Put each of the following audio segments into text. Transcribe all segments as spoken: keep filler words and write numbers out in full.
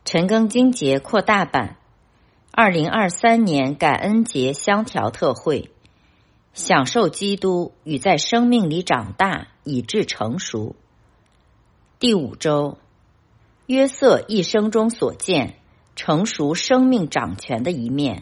陈庚金节扩大版，二零二三年感恩节香调特会，享受基督与在生命里长大以致成熟。第五周，约瑟一生中所见成熟生命掌权的一面。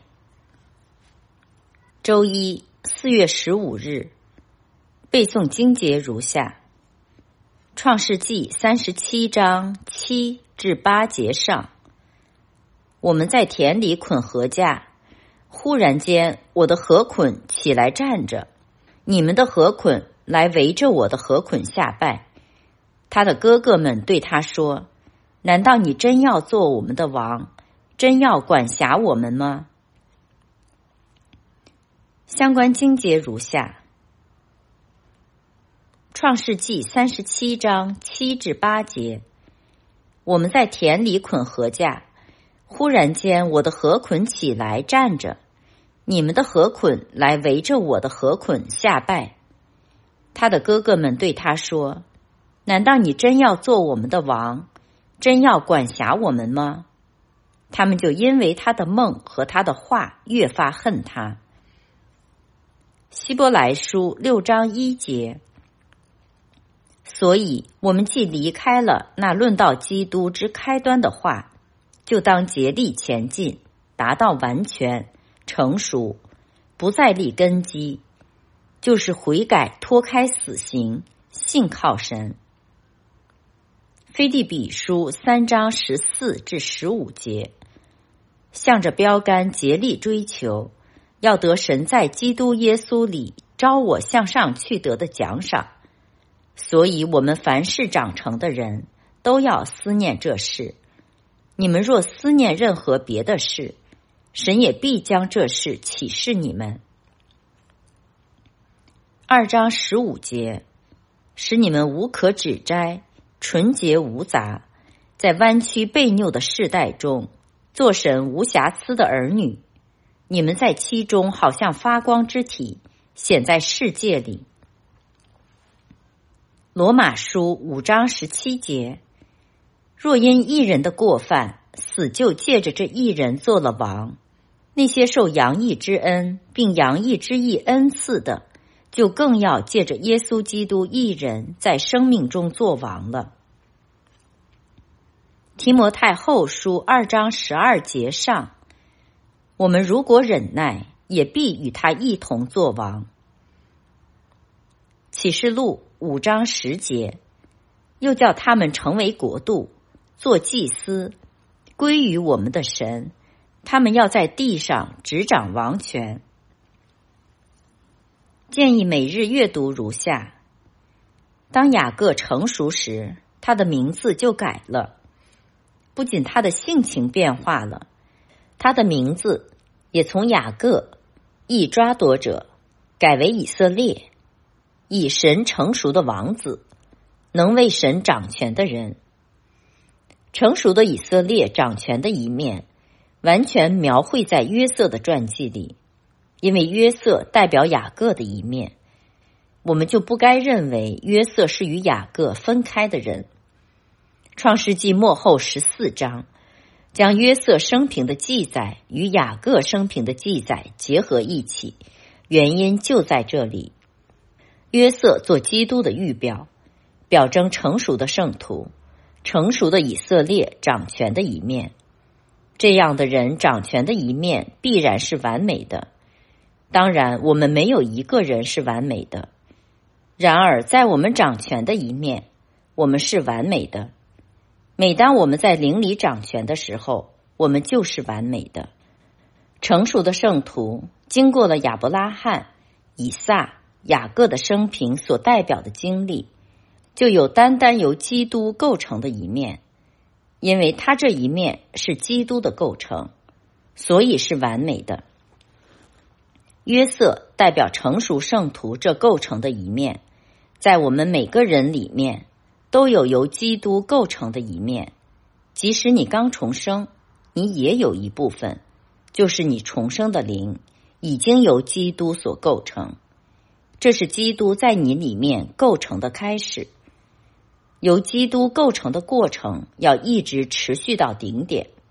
周一，四月十五日，背诵经节如下：创世纪三十七章七至八节上。我们在田里捆禾稼，忽然间我的禾捆起来站着，你们的禾捆来围着我的禾捆下拜。他的哥哥们对他说：难道你真要做我们的王，真要管辖我们吗？相关经节如下：创世纪三十七章七至八节，我们在田里捆禾稼，忽然间我的禾捆起来站着，你们的禾捆来围着我的禾捆下拜。他的哥哥们对他说：难道你真要做我们的王，真要管辖我们吗？他们就因为他的梦和他的话越发恨他。希伯来书六章一节，所以我们既离开了那论到基督之开端的话，就当竭力前进，达到完全成熟，不再立根基，就是悔改，脱开死刑，信靠神。腓立比书三章十四至十五节，向着标杆竭力追求，要得神在基督耶稣里招我向上去得的奖赏。所以我们凡事长成的人都要思念这事。你们若思念任何别的事，神也必将这事启示你们。二章十五节，使你们无可指摘，纯洁无杂，在弯曲悖拗的世代中，做神无瑕疵的儿女。你们在其中好像发光之体，显在世界里。罗马书五章十七节，若因一人的过犯，死就借着这一人做了王，那些受洋溢之恩并洋溢之义恩赐的，就更要借着耶稣基督一人在生命中做王了。提摩太后书二章十二节上，我们如果忍耐，也必与他一同作王。启示录五章十节，又叫他们成为国度，做祭司，归于我们的神，他们要在地上执掌王权。建议每日阅读如下：当雅各成熟时，他的名字就改了，不仅他的性情变化了，他的名字也从雅各，意抓夺者，改为以色列，以神成熟的王子，能为神掌权的人。成熟的以色列掌权的一面，完全描绘在约瑟的传记里，因为约瑟代表雅各的一面，我们就不该认为约瑟是与雅各分开的人。创世纪末后十四章将约瑟生平的记载与雅各生平的记载结合一起，原因就在这里。约瑟做基督的预表，表征成熟的圣徒，成熟的以色列掌权的一面。这样的人掌权的一面必然是完美的。当然，我们没有一个人是完美的。然而，在我们掌权的一面，我们是完美的。每当我们在灵里掌权的时候，我们就是完美的。成熟的圣徒经过了亚伯拉罕、以撒、雅各的生平所代表的经历，就有单单由基督构成的一面，因为他这一面是基督的构成，所以是完美的。约瑟代表成熟圣徒这构成的一面，在我们每个人里面都有由基督构成的一面。即使你刚重生，你也有一部分，就是你重生的灵已经由基督所构成，这是基督在你里面构成的开始。由基督构成的过程要一直持续到顶点。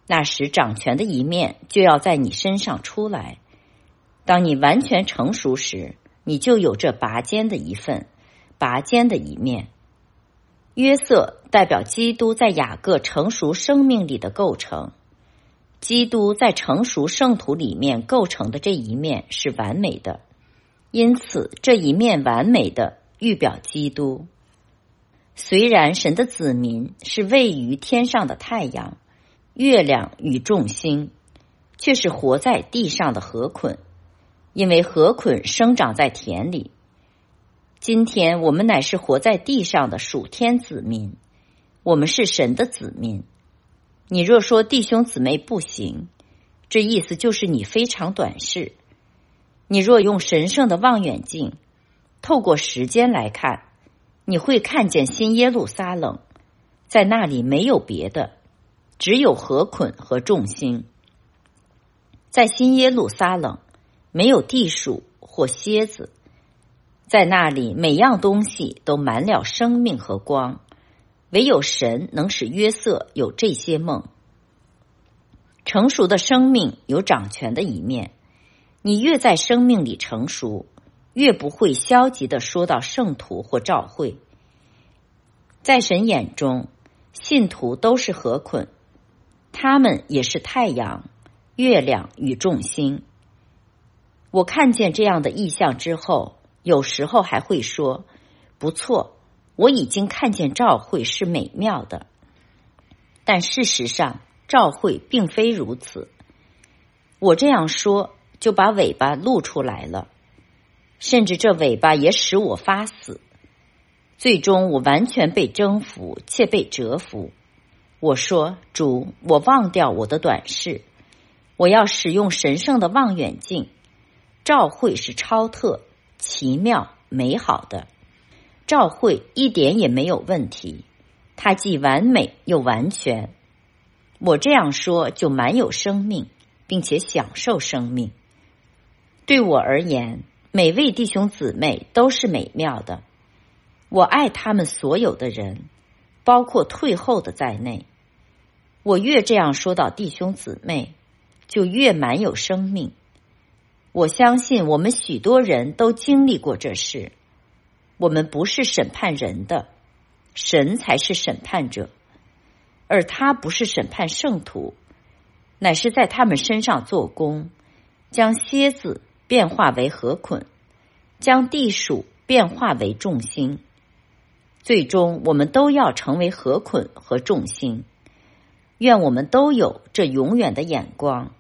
那时掌权的一面就要在你身上出来。当你完全成熟时，你就有这拔尖的一份，拔尖的一面。约瑟代表基督在雅各成熟生命里的构成，基督在成熟圣徒里面构成的这一面是完美的，因此这一面完美的预表基督。虽然神的子民是位于天上的太阳、月亮与众星，却是活在地上的禾捆，因为禾捆生长在田里。今天我们乃是活在地上的属天子民，我们是神的子民。你若说弟兄姊妹不行，这意思就是你非常短视。你若用神圣的望远镜，透过时间来看，你会看见新耶路撒冷，在那里没有别的，只有禾捆和众星。在新耶路撒冷，没有地鼠或蝎子，在那里每样东西都满了生命和光，唯有神能使约瑟有这些梦。成熟的生命有掌权的一面，你越在生命里成熟，越不会消极地说到圣徒或教会。在神眼中，信徒都是禾捆，他们也是太阳、月亮与众星。我看见这样的意象之后，有时候还会说，不错，我已经看见教会是美妙的。但事实上，教会并非如此。我这样说，就把尾巴露出来了，甚至这尾巴也使我发死。最终我完全被征服，且被折服。我说，主，我忘掉我的短视，我要使用神圣的望远镜。教会是超特、奇妙、美好的，教会一点也没有问题，它既完美又完全。我这样说就满有生命，并且享受生命。对我而言，每位弟兄姊妹都是美妙的，我爱他们所有的人，包括退后的在内。我越这样说到弟兄姊妹，就越满有生命。我相信我们许多人都经历过这事。我们不是审判人的，神才是审判者，而他不是审判圣徒，乃是在他们身上做工，将蝎子变化为禾捆，将地鼠变化为众星。最终我们都要成为禾捆和众星。愿我们都有这永远的眼光，